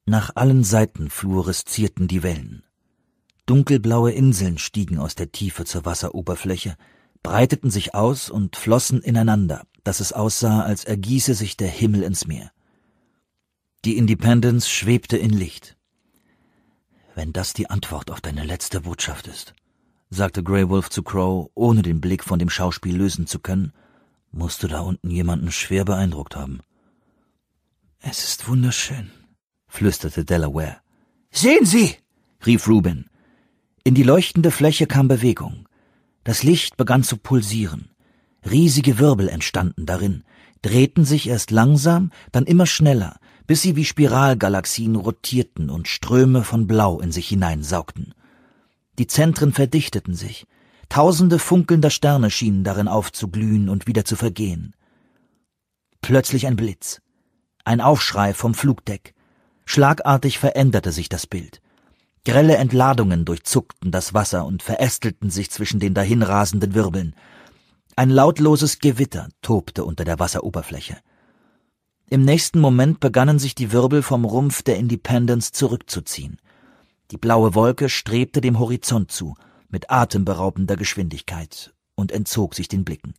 Nach allen Seiten fluoreszierten die Wellen. Dunkelblaue Inseln stiegen aus der Tiefe zur Wasseroberfläche, breiteten sich aus und flossen ineinander, dass es aussah, als ergieße sich der Himmel ins Meer. Die Independence schwebte in Licht. »Wenn das die Antwort auf deine letzte Botschaft ist«, sagte Grey Wolf zu Crow, ohne den Blick von dem Schauspiel lösen zu können, »musst du da unten jemanden schwer beeindruckt haben.« »Es ist wunderschön«, flüsterte Delaware. »Sehen Sie!« rief Reuben. In die leuchtende Fläche kam Bewegung. Das Licht begann zu pulsieren. Riesige Wirbel entstanden darin, drehten sich erst langsam, dann immer schneller, bis sie wie Spiralgalaxien rotierten und Ströme von Blau in sich hineinsaugten. Die Zentren verdichteten sich. Tausende funkelnder Sterne schienen darin aufzuglühen und wieder zu vergehen. Plötzlich ein Blitz. Ein Aufschrei vom Flugdeck. Schlagartig veränderte sich das Bild. Grelle Entladungen durchzuckten das Wasser und verästelten sich zwischen den dahinrasenden Wirbeln. Ein lautloses Gewitter tobte unter der Wasseroberfläche. Im nächsten Moment begannen sich die Wirbel vom Rumpf der Independence zurückzuziehen. Die blaue Wolke strebte dem Horizont zu, mit atemberaubender Geschwindigkeit, und entzog sich den Blicken.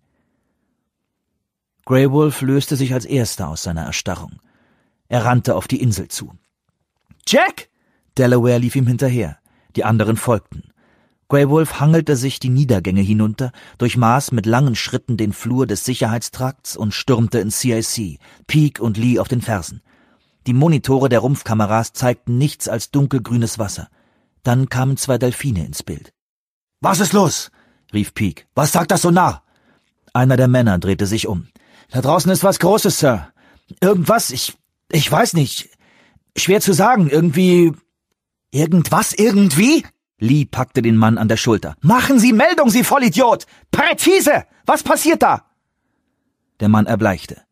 Grey Wolf löste sich als erster aus seiner Erstarrung. Er rannte auf die Insel zu. »Jack!« Delaware lief ihm hinterher. Die anderen folgten. Grey Wolf hangelte sich die Niedergänge hinunter, durchmaß mit langen Schritten den Flur des Sicherheitstrakts und stürmte ins CIC, Peake und Lee auf den Fersen. Die Monitore der Rumpfkameras zeigten nichts als dunkelgrünes Wasser. Dann kamen 2 Delfine ins Bild. »Was ist los?« rief Peake. »Was sagt das Sonar?« Einer der Männer drehte sich um. »Da draußen ist was Großes, Sir. Irgendwas, ich weiß nicht. Schwer zu sagen, irgendwie...« »Irgendwas, irgendwie?« Lee packte den Mann an der Schulter. »Machen Sie Meldung, Sie Vollidiot! Präzise! Was passiert da?« Der Mann erbleichte.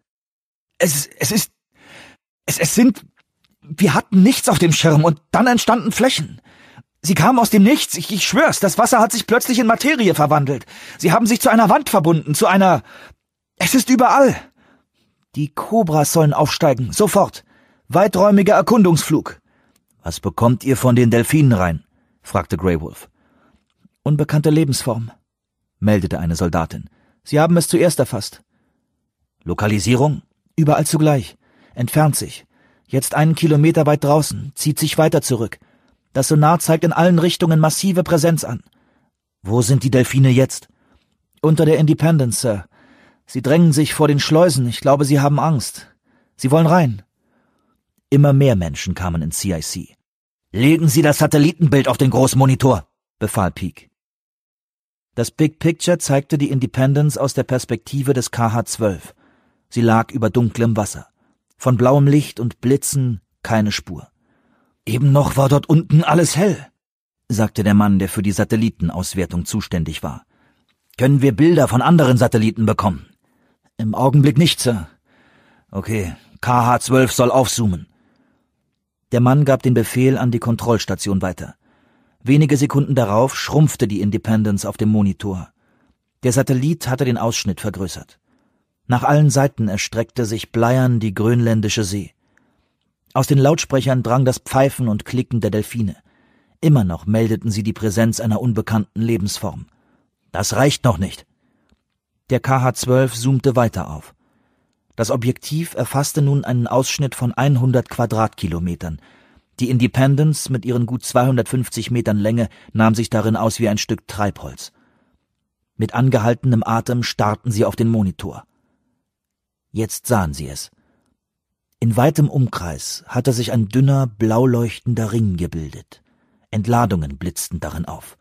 Wir hatten nichts auf dem Schirm und dann entstanden Flächen. Sie kamen aus dem Nichts, ich schwör's, das Wasser hat sich plötzlich in Materie verwandelt. Sie haben sich zu einer Wand verbunden, Es ist überall. Die Kobras sollen aufsteigen, sofort. Weiträumiger Erkundungsflug.« »Was bekommt ihr von den Delfinen rein?« fragte Grey Wolf. »Unbekannte Lebensform«, meldete eine Soldatin. »Sie haben es zuerst erfasst.« »Lokalisierung?« »Überall zugleich. Entfernt sich. Jetzt 1 Kilometer weit draußen, zieht sich weiter zurück. Das Sonar zeigt in allen Richtungen massive Präsenz an.« »Wo sind die Delfine jetzt?« »Unter der Independence, Sir. Sie drängen sich vor den Schleusen. Ich glaube, sie haben Angst. Sie wollen rein.« Immer mehr Menschen kamen ins CIC. »Legen Sie das Satellitenbild auf den Großmonitor«, befahl Peake. Das Big Picture zeigte die Independence aus der Perspektive des KH-12. Sie lag über dunklem Wasser. Von blauem Licht und Blitzen keine Spur. »Eben noch war dort unten alles hell«, sagte der Mann, der für die Satellitenauswertung zuständig war. »Können wir Bilder von anderen Satelliten bekommen?« »Im Augenblick nicht, Sir.« »Okay, KH-12 soll aufzoomen.« Der Mann gab den Befehl an die Kontrollstation weiter. Wenige Sekunden darauf schrumpfte die Independence auf dem Monitor. Der Satellit hatte den Ausschnitt vergrößert. Nach allen Seiten erstreckte sich bleiern die grönländische See. Aus den Lautsprechern drang das Pfeifen und Klicken der Delfine. Immer noch meldeten sie die Präsenz einer unbekannten Lebensform. »Das reicht noch nicht.« Der KH-12 zoomte weiter auf. Das Objektiv erfasste nun einen Ausschnitt von 100 Quadratkilometern. Die Independence mit ihren gut 250 Metern Länge nahm sich darin aus wie ein Stück Treibholz. Mit angehaltenem Atem starrten sie auf den Monitor. Jetzt sahen sie es. In weitem Umkreis hatte sich ein dünner, blau leuchtender Ring gebildet. Entladungen blitzten darin auf.